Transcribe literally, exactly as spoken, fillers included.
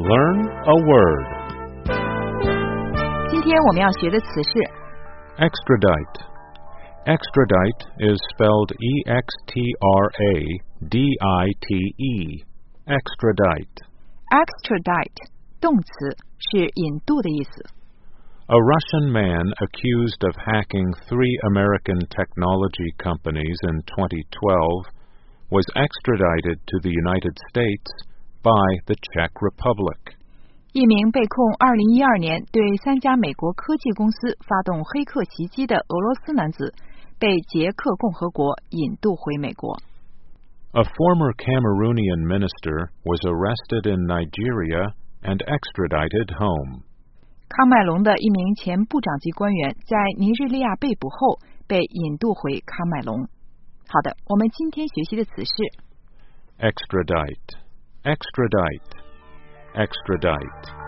Learn a word. 今天我们要学的词是 Extradite. Extradite is spelled E X T R A D I T E. Extradite. extradite 动词是引渡的意思。 A Russian man accused of hacking three American technology companies in twenty twelve was extradited to the United States by the Czech Republic. 一名被控二零一二年对三家美国科技公司发动黑客袭击的俄罗斯男子被捷克共和国引渡回美国。 A former Cameroonian minister was arrested in Nigeria and extradited home. 康麦隆的一名前部长级官员在尼日利亚被捕后被引渡回康麦隆。好的，我们今天学习的词是 Extradite. Extradite. Extradite.